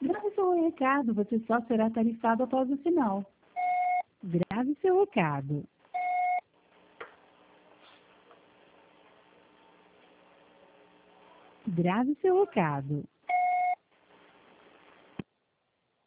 Grave seu recado, você só será tarifado após o sinal. Grave seu recado. Grave seu recado.